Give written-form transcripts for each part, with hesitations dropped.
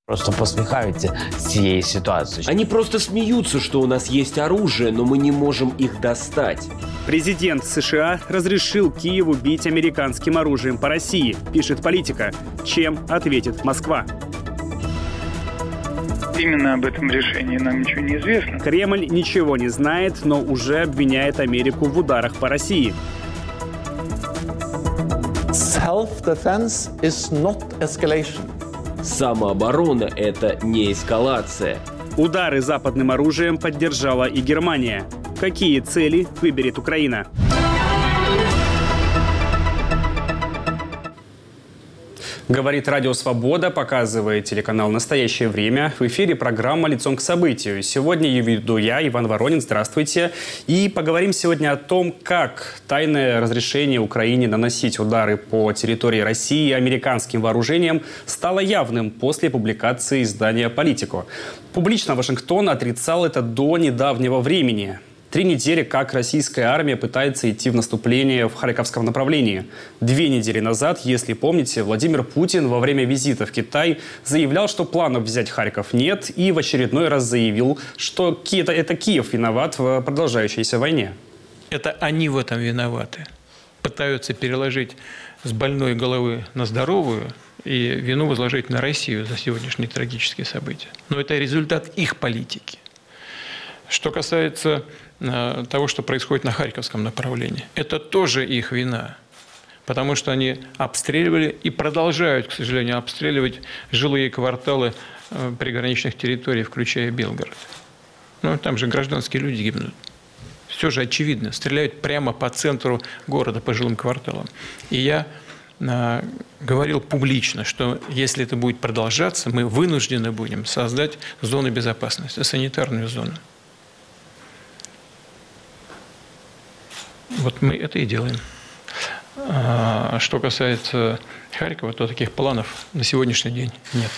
Просто посміхаються з цієї ситуації. Они просто смеются, что у нас есть оружие, но мы не можем их достать. Президент США разрешил Киеву бить американским оружием по России, пишет «Политика». Чем ответит Москва? Именно об этом решении нам ничего не известно. Кремль ничего не знает, но уже обвиняет Америку в ударах по России. Self-defense is not escalation. Самооборона – это не эскалация. Удары западным оружием поддержала и Германия. Какие цели выберет Украина? Говорит Радио Свобода, показывает телеканал «Настоящее время». В эфире программа «Лицом к событию». Сегодня ее веду я, Иван Воронин. Здравствуйте. И поговорим сегодня о том, как тайное разрешение Украине наносить удары по территории России американским вооружением стало явным после публикации издания «Политико». Публично Вашингтон отрицал это до недавнего времени. 3 недели, как российская армия пытается идти в наступление в Харьковском направлении. 2 недели назад, если помните, Владимир Путин во время визита в Китай заявлял, что планов взять Харьков нет, и в очередной раз заявил, что это Киев виноват в продолжающейся войне. Это они в этом виноваты. Пытаются переложить с больной головы на здоровую и вину возложить на Россию за сегодняшние трагические события. Но это результат их политики. Что касается того, что происходит на Харьковском направлении, это тоже их вина, потому что они обстреливали и продолжают, к сожалению, обстреливать жилые кварталы приграничных территорий, включая Белгород. Ну, там же гражданские люди гибнут. Все же очевидно, стреляют прямо по центру города, по жилым кварталам. И я говорил публично, что если это будет продолжаться, мы вынуждены будем создать зоны безопасности, санитарную зону. Вот мы это и делаем. А что касается Харькова, то таких планов на сегодняшний день нет.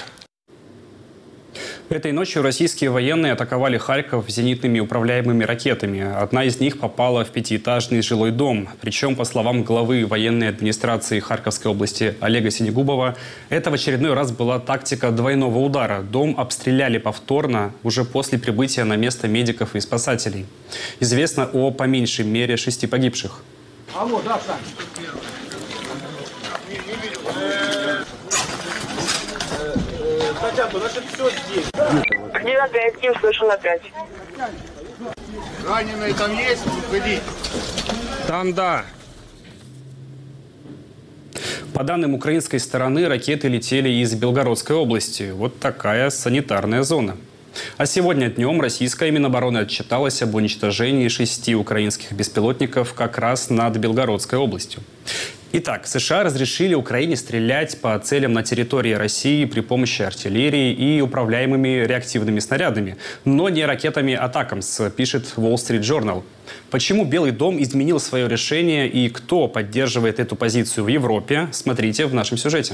Этой ночью российские военные атаковали Харьков зенитными управляемыми ракетами. Одна из них попала в 5-этажный жилой дом. Причем, по словам главы военной администрации Харьковской области Олега Синегубова, это в очередной раз была тактика двойного удара. Дом обстреляли повторно уже после прибытия на место медиков и спасателей. Известно о по меньшей мере 6 погибших. Алло, да, Сань. Хотя бы, значит, все здесь. Где на 5? Кем слышу на 5? Раненые там есть? Выходите. Там да. По данным украинской стороны, ракеты летели из Белгородской области. Вот такая санитарная зона. А сегодня днем российская Минобороны отчиталась об уничтожении 6 украинских беспилотников как раз над Белгородской областью. Итак, США разрешили Украине стрелять по целям на территории России при помощи артиллерии и управляемыми реактивными снарядами, но не ракетами «Атакамс», пишет Wall Street Journal. Почему Белый дом изменил свое решение и кто поддерживает эту позицию в Европе, смотрите в нашем сюжете.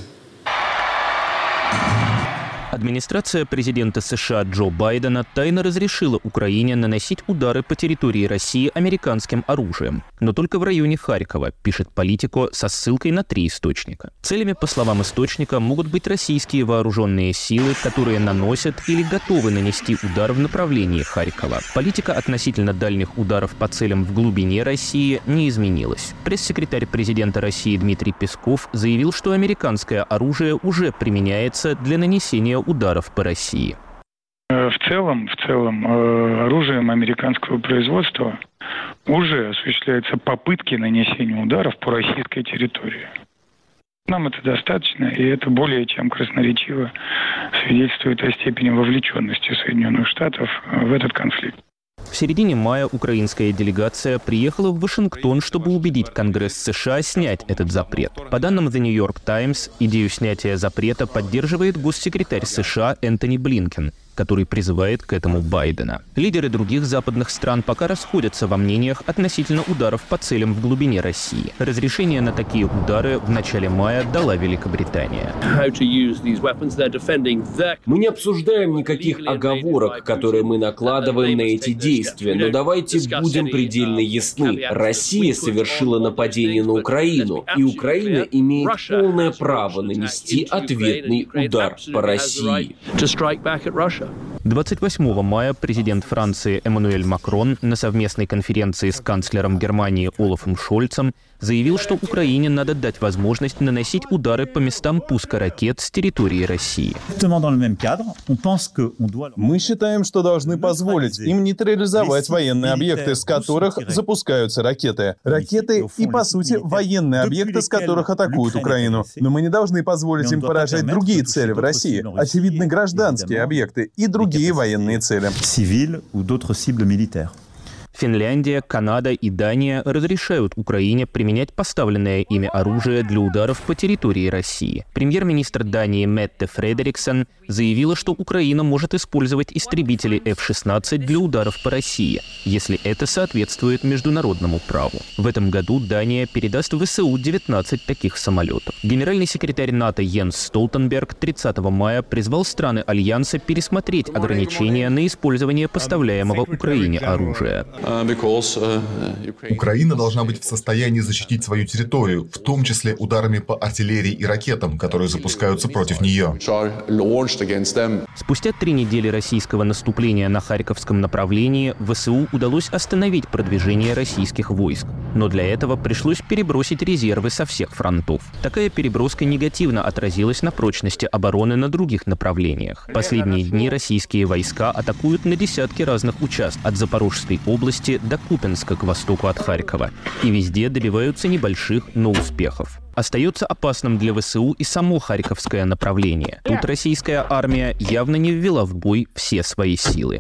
Администрация президента США Джо Байдена тайно разрешила Украине наносить удары по территории России американским оружием, но только в районе Харькова, пишет «Политико» со ссылкой на 3 источника. Целями, по словам источника, могут быть российские вооруженные силы, которые наносят или готовы нанести удар в направлении Харькова. Политика относительно дальних ударов по целям в глубине России не изменилась. Пресс-секретарь президента России Дмитрий Песков заявил, что американское оружие уже применяется для нанесения ударов по России. В целом, оружием американского производства уже осуществляются попытки нанесения ударов по российской территории. Нам это достаточно, и это более чем красноречиво свидетельствует о степени вовлеченности Соединенных Штатов в этот конфликт. В середине мая украинская делегация приехала в Вашингтон, чтобы убедить Конгресс США снять этот запрет. По данным The New York Times, идею снятия запрета поддерживает госсекретарь США Энтони Блинкен. который призывает к этому Байдена. Лидеры других западных стран пока расходятся во мнениях относительно ударов по целям в глубине России. Разрешение на такие удары в начале мая дала Великобритания. Мы не обсуждаем никаких оговорок, которые мы накладываем на эти действия, но давайте будем предельно ясны. Россия совершила нападение на Украину, и Украина имеет полное право нанести ответный удар по России. 28 мая президент Франции Эммануэль Макрон на совместной конференции с канцлером Германии Олафом Шольцем заявил, что Украине надо дать возможность наносить удары по местам пуска ракет с территории России. Мы считаем, что должны позволить им нейтрализовать военные объекты, с которых запускаются ракеты. Ракеты и, по сути, военные объекты, с которых атакуют Украину. Но мы не должны позволить им поражать другие цели в России, очевидно, гражданские объекты и другие военные цели. Финляндия, Канада и Дания разрешают Украине применять поставленное ими оружие для ударов по территории России. Премьер-министр Дании Метте Фредериксон заявила, что Украина может использовать истребители F-16 для ударов по России, если это соответствует международному праву. В этом году Дания передаст ВСУ 19 таких самолетов. Генеральный секретарь НАТО Йенс Столтенберг 30 мая призвал страны Альянса пересмотреть ограничения на использование поставляемого Украине оружия. Украина должна быть в состоянии защитить свою территорию, в том числе ударами по артиллерии и ракетам, которые запускаются против нее. Спустя 3 недели российского наступления на Харьковском направлении ВСУ удалось остановить продвижение российских войск. Но для этого пришлось перебросить резервы со всех фронтов. Такая переброска негативно отразилась на прочности обороны на других направлениях. Последние дни российские войска атакуют на десятки разных участков от Запорожской области до Купенска к востоку от Харькова. И везде добиваются небольших, но успехов. Остается опасным для ВСУ и само Харьковское направление. Тут российская армия явно не ввела в бой все свои силы.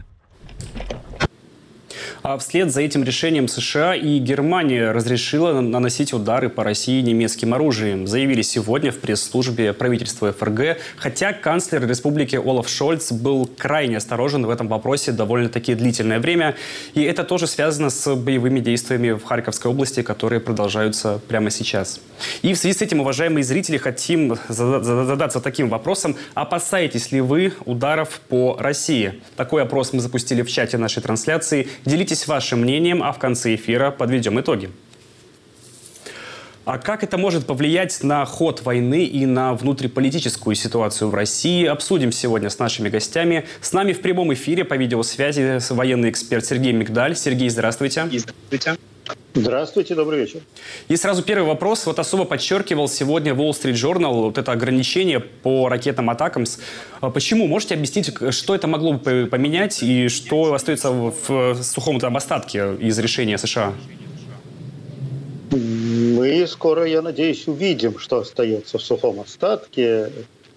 А вслед за этим решением США и Германия разрешила наносить удары по России немецким оружием, заявили сегодня в пресс-службе правительства ФРГ, хотя канцлер республики Олаф Шольц был крайне осторожен в этом вопросе довольно-таки длительное время. И это тоже связано с боевыми действиями в Харьковской области, которые продолжаются прямо сейчас. И в связи с этим, уважаемые зрители, хотим задаться таким вопросом: опасаетесь ли вы ударов по России? Такой опрос мы запустили в чате нашей трансляции. Делитесь вашим мнением, а в конце эфира подведем итоги. А как это может повлиять на ход войны и на внутриполитическую ситуацию в России, обсудим сегодня с нашими гостями. С нами в прямом эфире по видеосвязи военный эксперт Сергей Мигдаль. Сергей, здравствуйте. Здравствуйте. Здравствуйте, добрый вечер. И сразу первый вопрос. Вот особо подчеркивал сегодня Wall Street Journal вот это ограничение по ракетам «Атакамс». Почему? Можете объяснить, что это могло бы поменять и что остается в сухом там остатке из решения США? Мы скоро, я надеюсь, увидим, что остается в сухом остатке.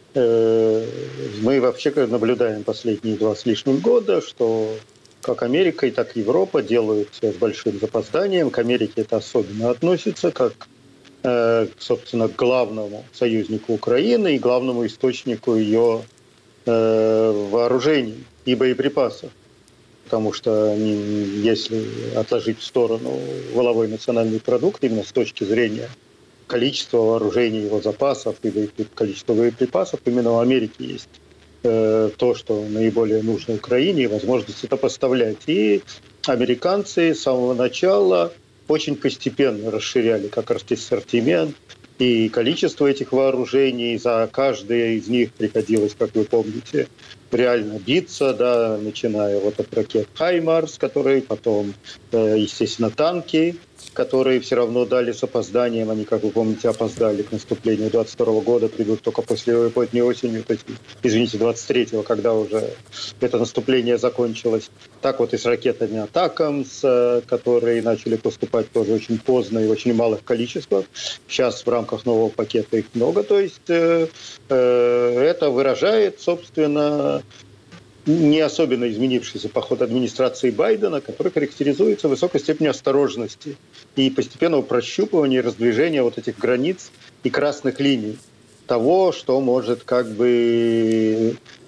Мы вообще наблюдаем последние 2 с лишним года, что как Америка, так и Европа делают все с большим запозданием. К Америке это особенно относится, как, собственно, к главному союзнику Украины и главному источнику ее вооружений и боеприпасов. Потому что если отложить в сторону валовой национальный продукт, именно с точки зрения количества вооружений, его запасов и количества боеприпасов, именно у Америки есть то, что наиболее нужно Украине, и возможность это поставлять. И американцы с самого начала очень постепенно расширяли как раз ассортимент и количество этих вооружений. За каждое из них приходилось, как вы помните, реально биться, да, начиная вот от ракет «Хаймарс», которые потом, естественно, танки, которые все равно дали с опозданием. Они, как вы помните, опоздали к наступлению 22 года, придут только после поздней осенью, то есть, извините, 23-го, когда уже это наступление закончилось. Так вот и с ракетами «Атакамс», которые начали поступать тоже очень поздно и в очень малых количествах. Сейчас в рамках нового пакета их много. То есть это выражает, собственно, не особенно изменившийся подход администрации Байдена, который характеризуется высокой степенью осторожности и постепенного прощупывания и раздвижения вот этих границ и красных линий того, что может как бы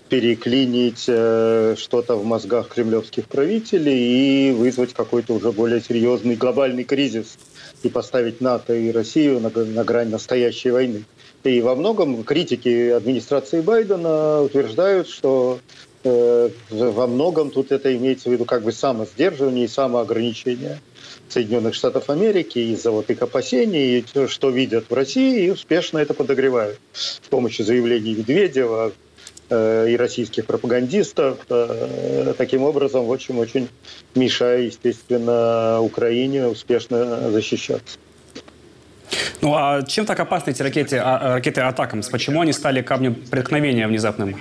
переклинить что-то в мозгах кремлевских правителей и вызвать какой-то уже более серьезный глобальный кризис и поставить НАТО и Россию на грань настоящей войны. И во многом критики администрации Байдена утверждают, что во многом тут это имеется в виду как бы самосдерживание и самоограничение Соединенных Штатов Америки из-за вот их опасений, и что видят в России, и успешно это подогревают с помощью заявлений Медведева и российских пропагандистов, таким образом очень мешая, естественно, Украине успешно защищаться. Ну а чем так опасны эти ракеты «Атакамс»? Почему они стали камнем преткновения внезапным?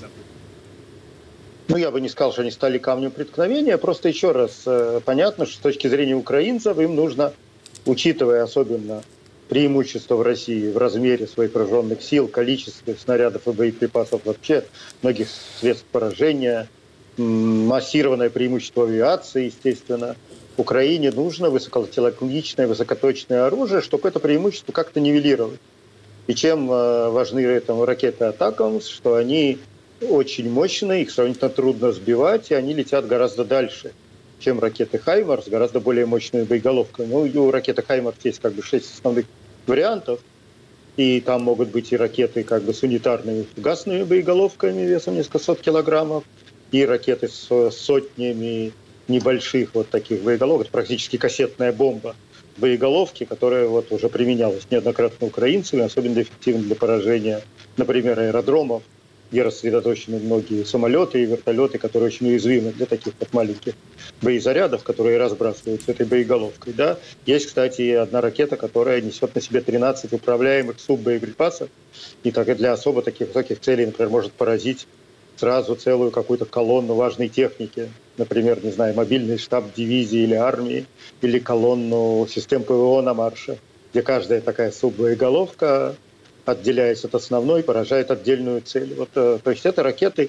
Ну, я бы не сказал, что они стали камнем преткновения. Просто еще раз понятно, что с точки зрения украинцев им нужно, учитывая особенно преимущество в России в размере своих вооруженных сил, количестве снарядов и боеприпасов вообще, многих средств поражения, массированное преимущество авиации, естественно, Украине нужно высокотехнологичное, высокоточное оружие, чтобы это преимущество как-то нивелировать. И чем важны ракеты «Атакамс», что они очень мощные, их сравнительно трудно сбивать, и они летят гораздо дальше, чем ракеты «Хаймарс», гораздо более мощные боеголовками. Ну, у ракеты «Хаймарс» есть 6 основных вариантов, и там могут быть и ракеты с унитарными фугасными боеголовками весом несколько сот килограммов, и ракеты с сотнями небольших таких боеголовок. Это практически кассетная бомба боеголовки, которая уже применялась неоднократно украинцами, особенно эффективна для поражения, например, аэродромов, где рассредоточены многие самолеты и вертолеты, которые очень уязвимы для таких маленьких боезарядов, которые разбрасываются этой боеголовкой. Да? Есть, кстати, одна ракета, которая несет на себе 13 управляемых суббоеприпасов, и для особо таких высоких целей, например, может поразить сразу целую какую-то колонну важной техники, например, мобильный штаб дивизии или армии, или колонну систем ПВО на марше, где каждая такая суббоеголовка, отделяясь от основной, поражает отдельную цель. То есть это ракеты,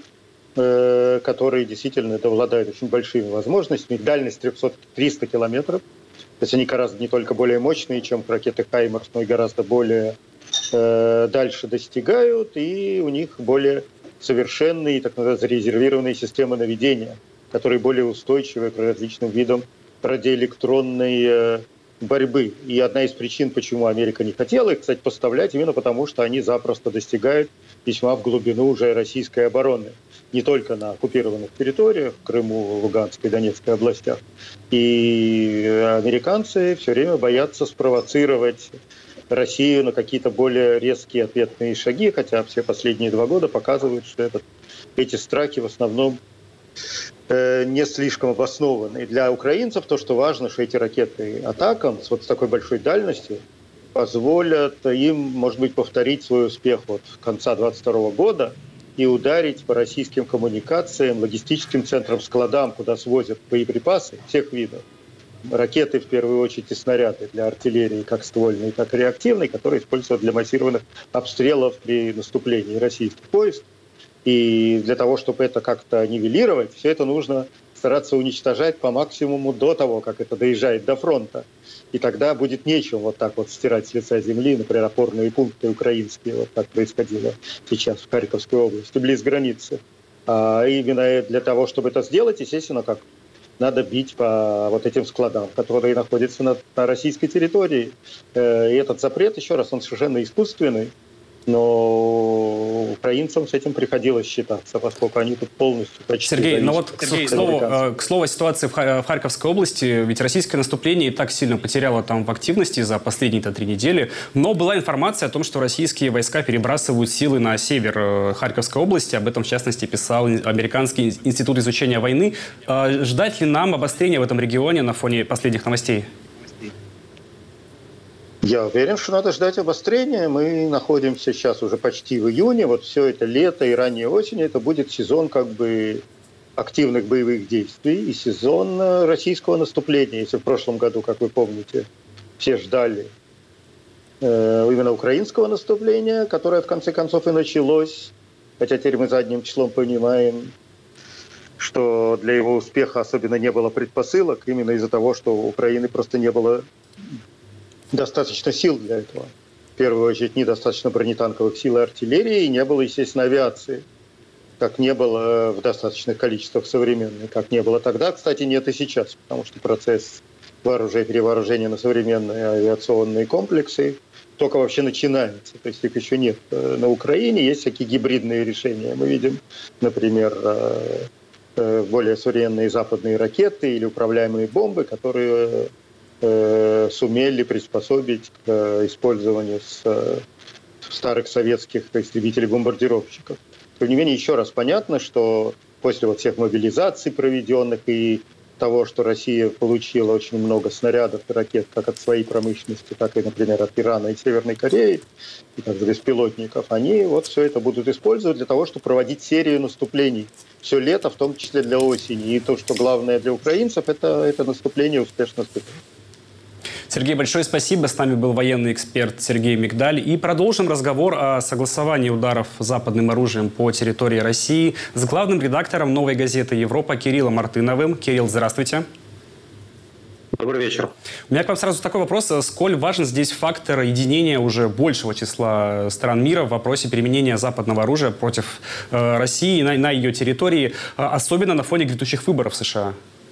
которые действительно обладают очень большими возможностями. Дальность 300 километров. То есть они гораздо не только более мощные, чем ракеты «Хаймарс», но и гораздо более дальше достигают, и у них более совершенные, так называемые, зарезервированные системы наведения, которые более устойчивы к различным видам радиоэлектронной борьбы. И одна из причин, почему Америка не хотела их, кстати, поставлять, именно потому, что они запросто достигают весьма в глубину уже российской обороны. Не только на оккупированных территориях, в Крыму, Луганской, Донецкой областях. И американцы все время боятся спровоцировать Россию на какие-то более резкие ответные шаги, хотя все последние 2 года показывают, что эти страхи в основном не слишком обоснованы. И для украинцев то, что важно, что эти ракеты «Атакамс» с такой большой дальностью позволят им, может быть, повторить свой успех конца 2022 года и ударить по российским коммуникациям, логистическим центрам, складам, куда свозят боеприпасы всех видов. Ракеты, в первую очередь, и снаряды для артиллерии, как ствольной, так и реактивной, которые используются для массированных обстрелов при наступлении российских войск. И для того, чтобы это как-то нивелировать, все это нужно стараться уничтожать по максимуму до того, как это доезжает до фронта. И тогда будет нечем стирать с лица земли, например, опорные пункты украинские, так происходило сейчас в Харьковской области, близ границы. А именно для того, чтобы это сделать, естественно, надо бить по этим складам, которые находятся на российской территории. И этот запрет, еще раз, он совершенно искусственный, но украинцам с этим приходилось считаться, поскольку они тут полностью почти Сергей, к слову о ситуации в Харьковской области, ведь российское наступление и так сильно потеряло там в активности за последние 3 недели, но была информация о том, что российские войска перебрасывают силы на север Харьковской области, об этом в частности писал Американский институт изучения войны. Ждать ли нам обострения в этом регионе на фоне последних новостей? Я уверен, что надо ждать обострения. Мы находимся сейчас уже почти в июне. Все это лето и ранняя осень, это будет сезон активных боевых действий и сезон российского наступления. Если в прошлом году, как вы помните, все ждали именно украинского наступления, которое в конце концов и началось, хотя теперь мы задним числом понимаем, что для его успеха особенно не было предпосылок, именно из-за того, что у Украины просто не было достаточно сил для этого. В первую очередь, недостаточно бронетанковых сил и артиллерии, и не было, естественно, авиации. как не было в достаточных количествах современной, как не было тогда, кстати, нет и сейчас, потому что процесс перевооружения на современные авиационные комплексы только вообще начинается, то есть их еще нет. На Украине есть всякие гибридные решения. Мы видим, например, более современные западные ракеты или управляемые бомбы, которые сумели приспособить к использованию старых советских истребителей-бомбардировщиков. Тем не менее, еще раз понятно, что после всех мобилизаций проведенных и того, что Россия получила очень много снарядов и ракет как от своей промышленности, так и, например, от Ирана и Северной Кореи, и также беспилотников, они все это будут использовать для того, чтобы проводить серию наступлений все лето, в том числе для осени. И то, что главное для украинцев, это наступление успешно наступит. Сергей, большое спасибо. С нами был военный эксперт Сергей Мигдаль. И продолжим разговор о согласовании ударов западным оружием по территории России с главным редактором «Новой газеты Европа» Кириллом Мартыновым. Кирилл, здравствуйте. Добрый вечер. У меня к вам сразу такой вопрос. Сколь важен здесь фактор единения уже большего числа стран мира в вопросе применения западного оружия против России на ее территории, особенно на фоне грядущих выборов в США?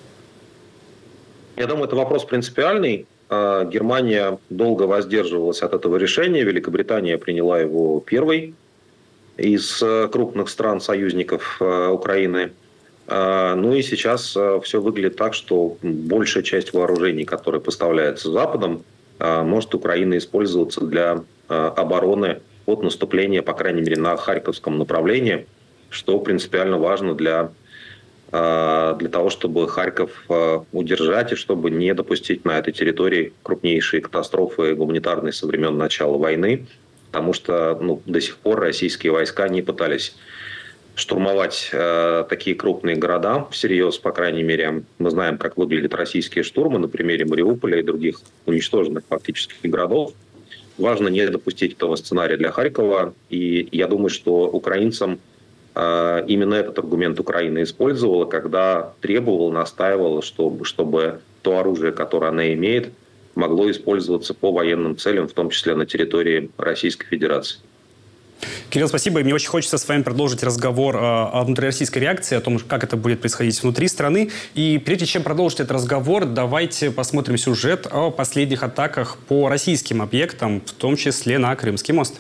Я думаю, это вопрос принципиальный. Германия долго воздерживалась от этого решения. Великобритания приняла его первой из крупных стран-союзников Украины. Ну и сейчас все выглядит так, что большая часть вооружений, которые поставляются Западом, может Украина использоваться для обороны от наступления, по крайней мере, на Харьковском направлении, что принципиально важно для того, чтобы Харьков удержать и чтобы не допустить на этой территории крупнейшие катастрофы гуманитарные со времен начала войны, потому что до сих пор российские войска не пытались штурмовать такие крупные города всерьез, по крайней мере. Мы знаем, как выглядят российские штурмы на примере Мариуполя и других уничтоженных фактически городов. Важно не допустить этого сценария для Харькова, и я думаю, что украинцам именно этот аргумент Украина использовала, когда требовала, настаивала, чтобы то оружие, которое она имеет, могло использоваться по военным целям, в том числе на территории Российской Федерации. Кирилл, спасибо. Мне очень хочется с вами продолжить разговор о внутрироссийской реакции, о том, как это будет происходить внутри страны. И прежде чем продолжить этот разговор, давайте посмотрим сюжет о последних атаках по российским объектам, в том числе на Крымский мост.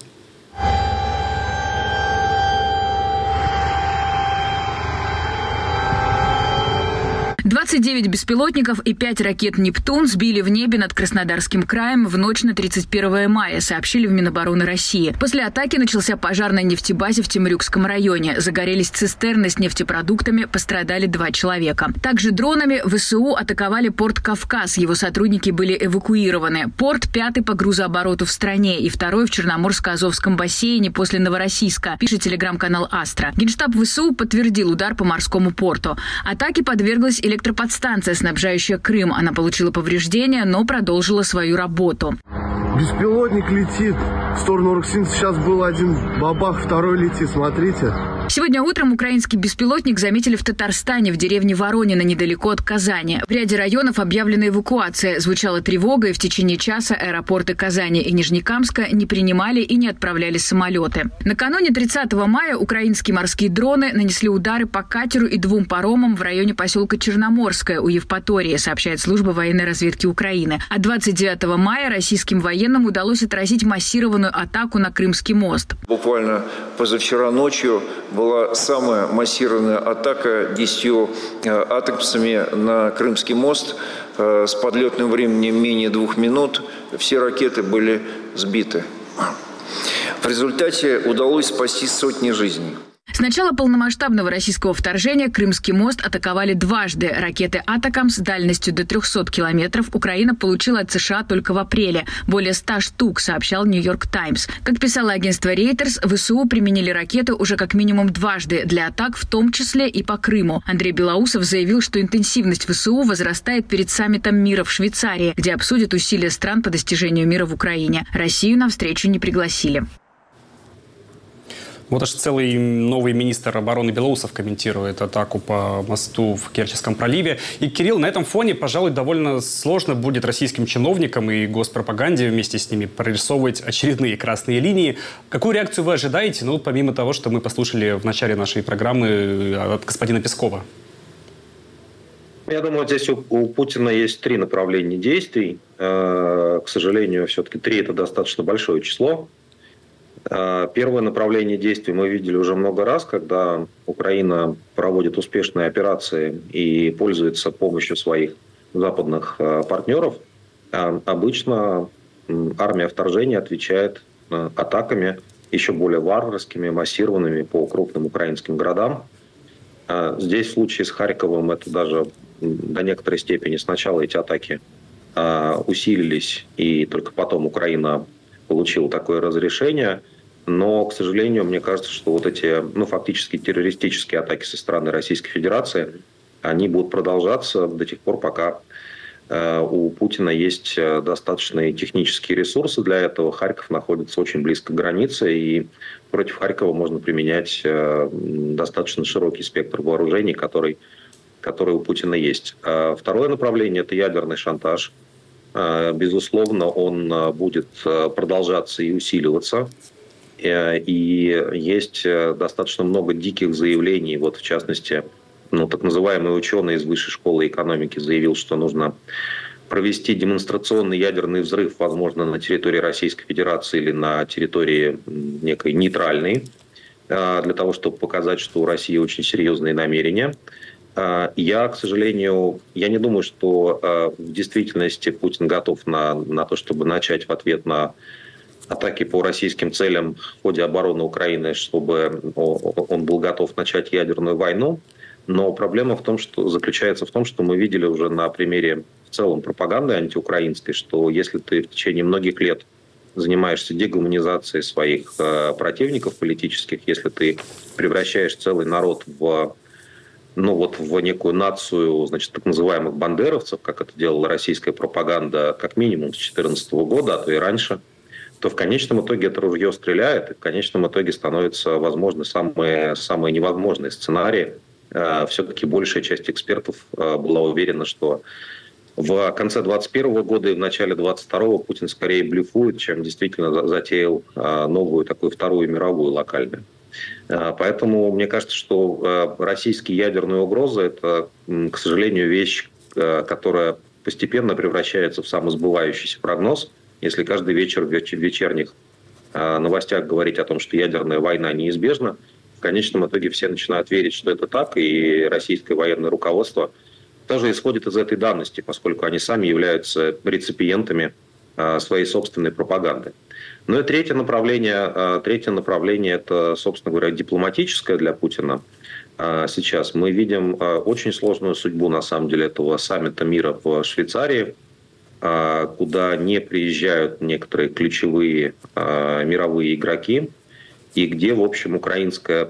29 беспилотников и 5 ракет «Нептун» сбили в небе над Краснодарским краем в ночь на 31 мая, сообщили в Минобороны России. После атаки начался пожар на нефтебазе в Темрюкском районе. Загорелись цистерны с нефтепродуктами, пострадали 2 человека. Также дронами ВСУ атаковали порт «Кавказ». Его сотрудники были эвакуированы. Порт 5-й по грузообороту в стране и 2-й в Черноморско-Азовском бассейне после Новороссийска, пишет телеграм-канал «Астра». Генштаб ВСУ подтвердил удар по морскому порту. Атаке подверглась электроподстанция, снабжающая Крым. Она получила повреждения, но продолжила свою работу. Беспилотник летит в сторону Роксин. Сейчас был один бабах, второй летит. Смотрите. Сегодня утром украинский беспилотник заметили в Татарстане, в деревне Воронина, недалеко от Казани. В ряде районов объявлена эвакуация. Звучала тревога, и в течение часа аэропорты Казани и Нижнекамска не принимали и не отправляли самолеты. Накануне 30 мая украинские морские дроны нанесли удары по катеру и 2 паромам в районе поселка Черноморское у Евпатории, сообщает служба военной разведки Украины. А 29 мая российским военным удалось отразить массированную атаку на Крымский мост. Буквально позавчера ночью была самая массированная атака 10 атакамсами на Крымский мост с подлетным временем менее 2 минут. Все ракеты были сбиты. В результате удалось спасти сотни жизней. С начала полномасштабного российского вторжения Крымский мост атаковали дважды. Ракеты «Атакамс» дальностью до 300 километров Украина получила от США только в апреле. Более 100 штук, сообщал «Нью-Йорк Таймс». Как писало агентство Reuters, ВСУ применили ракеты уже как минимум дважды для атак, в том числе и по Крыму. Андрей Белоусов заявил, что интенсивность ВСУ возрастает перед саммитом мира в Швейцарии, где обсудят усилия стран по достижению мира в Украине. Россию на встречу не пригласили. Вот аж целый новый министр обороны Белоусов комментирует атаку по мосту в Керченском проливе. И, Кирилл, на этом фоне, пожалуй, довольно сложно будет российским чиновникам и госпропаганде вместе с ними прорисовывать очередные красные линии. Какую реакцию вы ожидаете, ну, помимо того, что мы послушали в начале нашей программы от господина Пескова? Я думаю, здесь у Путина есть 3 направления действий. К сожалению, все-таки 3 – это достаточно большое число. Первое направление действий мы видели уже много раз, когда Украина проводит успешные операции и пользуется помощью своих западных партнеров. Обычно армия вторжения отвечает атаками еще более варварскими, массированными по крупным украинским городам. Здесь в случае с Харьковом это даже до некоторой степени сначала эти атаки усилились, и только потом Украина получила такое разрешение. Но, к сожалению, мне кажется, что вот эти фактически террористические атаки со стороны Российской Федерации, они будут продолжаться до тех пор, пока у Путина есть достаточные технические ресурсы для этого. Харьков находится очень близко к границе, и против Харькова можно применять достаточно широкий спектр вооружений, который у Путина есть. Второе направление – это ядерный шантаж. Безусловно, он будет продолжаться и усиливаться. И есть достаточно много диких заявлений. Вот, в частности, так называемый ученый из Высшей школы экономики заявил, что нужно провести демонстрационный ядерный взрыв, возможно, на территории Российской Федерации или на территории некой нейтральной, для того, чтобы показать, что у России очень серьезные намерения. Я, к сожалению, не думаю, что в действительности Путин готов на то, чтобы начать в ответ на атаки по российским целям в ходе обороны Украины, чтобы он был готов начать ядерную войну. Но проблема заключается в том, что мы видели уже на примере в целом пропаганды антиукраинской, что если ты в течение многих лет занимаешься дегуманизацией своих противников политических, если ты превращаешь целый народ в некую нацию, так называемых бандеровцев, как это делала российская пропаганда как минимум с 2014 года, а то и раньше, то в конечном итоге это ружье стреляет, и в конечном итоге становятся возможны самые невозможные сценарии. Все-таки большая часть экспертов была уверена, что в конце 2021 года и в начале 2022 Путин скорее блефует, чем действительно затеял новую такую вторую мировую локальную. Поэтому мне кажется, что российские ядерные угрозы – это, к сожалению, вещь, которая постепенно превращается в самосбывающийся прогноз. Если каждый вечер в вечерних новостях говорить о том, что ядерная война неизбежна, в конечном итоге все начинают верить, что это так, и российское военное руководство тоже исходит из этой данности, поскольку они сами являются реципиентами своей собственной пропаганды. Ну и третье направление – это, собственно говоря, дипломатическое для Путина. Сейчас мы видим очень сложную судьбу, на самом деле, этого саммита мира в Швейцарии, куда не приезжают некоторые ключевые мировые игроки, и где, в общем, украинская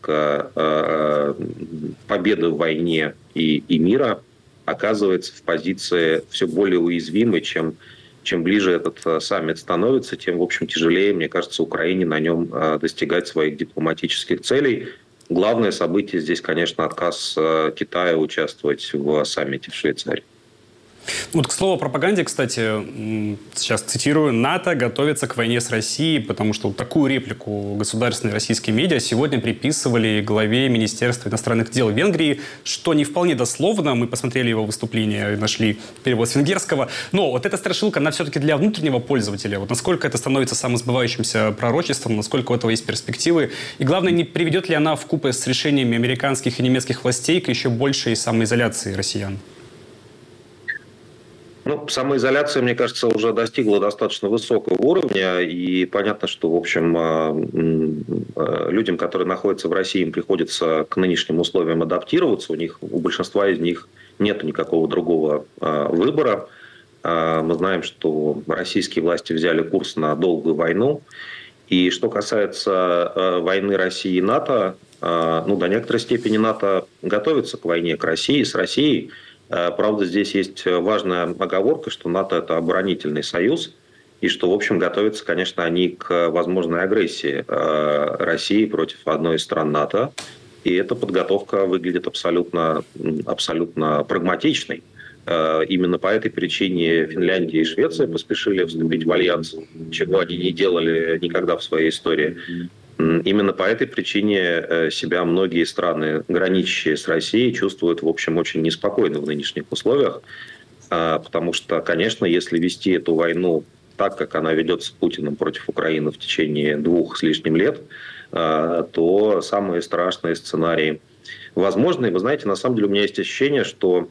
повестка победы в войне и мира оказывается в позиции все более уязвимой, чем ближе этот саммит становится, тем, в общем, тяжелее, мне кажется, Украине на нем достигать своих дипломатических целей. Главное событие здесь, конечно, отказ Китая участвовать в саммите в Швейцарии. Вот к слову о пропаганде, кстати, сейчас цитирую: «НАТО готовится к войне с Россией», потому что вот такую реплику государственные российские медиа сегодня приписывали главе Министерства иностранных дел Венгрии, что не вполне дословно. Мы посмотрели его выступление и нашли перевод с венгерского. Но вот эта страшилка, она все-таки для внутреннего пользователя. Вот насколько это становится самосбывающимся пророчеством, насколько у этого есть перспективы? И главное, не приведет ли она вкупе с решениями американских и немецких властей к еще большей самоизоляции россиян? Самоизоляция, мне кажется, уже достигла достаточно высокого уровня, и понятно, что, в общем, людям, которые находятся в России, им приходится к нынешним условиям адаптироваться. У большинства из них нет никакого другого выбора. Мы знаем, что российские власти взяли курс на долгую войну. И что касается войны России и НАТО, до некоторой степени НАТО готовится к войне к России, с Россией. Правда, здесь есть важная оговорка, что НАТО – это оборонительный союз, и что, в общем, готовятся, конечно, они к возможной агрессии России против одной из стран НАТО. И эта подготовка выглядит абсолютно прагматичной. Именно по этой причине Финляндия и Швеция поспешили вступить в альянс, чего они не делали никогда в своей истории. Именно по этой причине себя многие страны, граничащие с Россией, чувствуют, в общем, очень неспокойно в нынешних условиях. Потому что, конечно, если вести эту войну так, как она ведется Путиным против Украины в течение 2 с лишним лет, то самые страшные сценарии возможны. И вы знаете, на самом деле у меня есть ощущение, что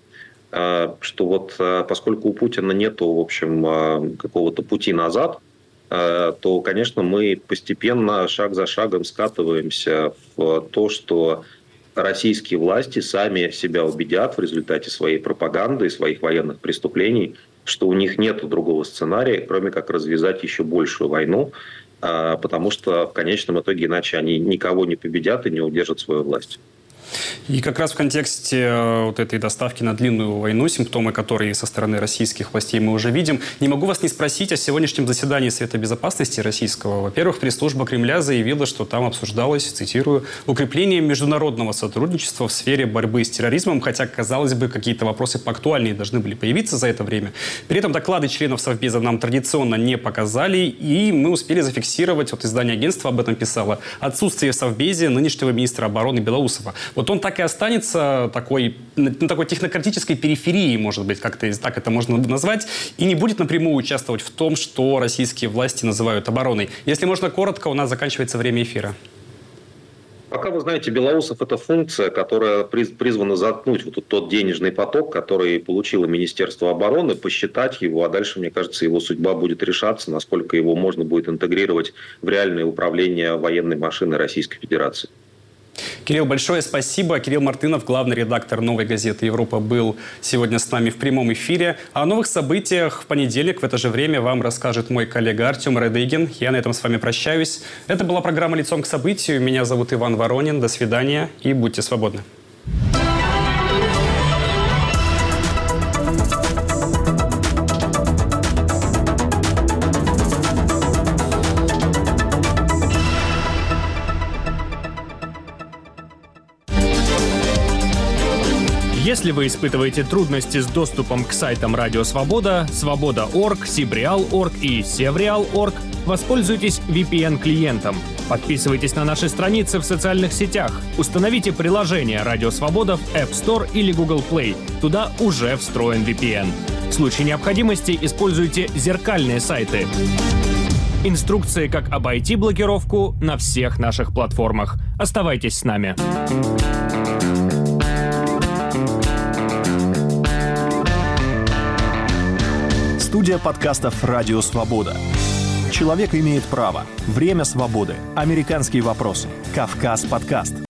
вот поскольку у Путина нету, в общем, какого-то пути назад, то, конечно, мы постепенно, шаг за шагом скатываемся в то, что российские власти сами себя убедят в результате своей пропаганды и своих военных преступлений, что у них нет другого сценария, кроме как развязать еще большую войну, потому что в конечном итоге иначе они никого не победят и не удержат свою власть. И как раз в контексте вот этой доставки на длинную войну, симптомы, которые со стороны российских властей мы уже видим, не могу вас не спросить о сегодняшнем заседании Совета Безопасности российского. Во-первых, пресс-служба Кремля заявила, что там обсуждалось, цитирую, укрепление международного сотрудничества в сфере борьбы с терроризмом, хотя, казалось бы, какие-то вопросы поактуальнее должны были появиться за это время. При этом доклады членов Совбеза нам традиционно не показали, и мы успели зафиксировать, вот издание агентства об этом писало, отсутствие в Совбезе нынешнего министра обороны Белоусова. Вот он так и останется на такой технократической периферии, может быть, как-то так это можно назвать, и не будет напрямую участвовать в том, что российские власти называют обороной. Если можно коротко, у нас заканчивается время эфира. Пока, вы знаете, Белоусов – это функция, которая призвана заткнуть вот тот денежный поток, который получило Министерство обороны, посчитать его, а дальше, мне кажется, его судьба будет решаться, насколько его можно будет интегрировать в реальное управление военной машиной Российской Федерации. Кирилл, большое спасибо. Кирилл Мартынов, главный редактор «Новой газеты Европа», был сегодня с нами в прямом эфире. О новых событиях в понедельник в это же время вам расскажет мой коллега Артем Радыгин. Я на этом с вами прощаюсь. Это была программа «Лицом к событию». Меня зовут Иван Воронин. До свидания и будьте свободны. Если вы испытываете трудности с доступом к сайтам Радио Свобода, Свобода.орг, Сибреал.орг и Севреал.орг, воспользуйтесь VPN-клиентом. Подписывайтесь на наши страницы в социальных сетях. Установите приложение Радио Свобода в App Store или Google Play. Туда уже встроен VPN. В случае необходимости используйте зеркальные сайты. Инструкции, как обойти блокировку, на всех наших платформах. Оставайтесь с нами. Студия подкастов «Радио Свобода». Человек имеет право. Время свободы. Американские вопросы. Кавказ подкаст.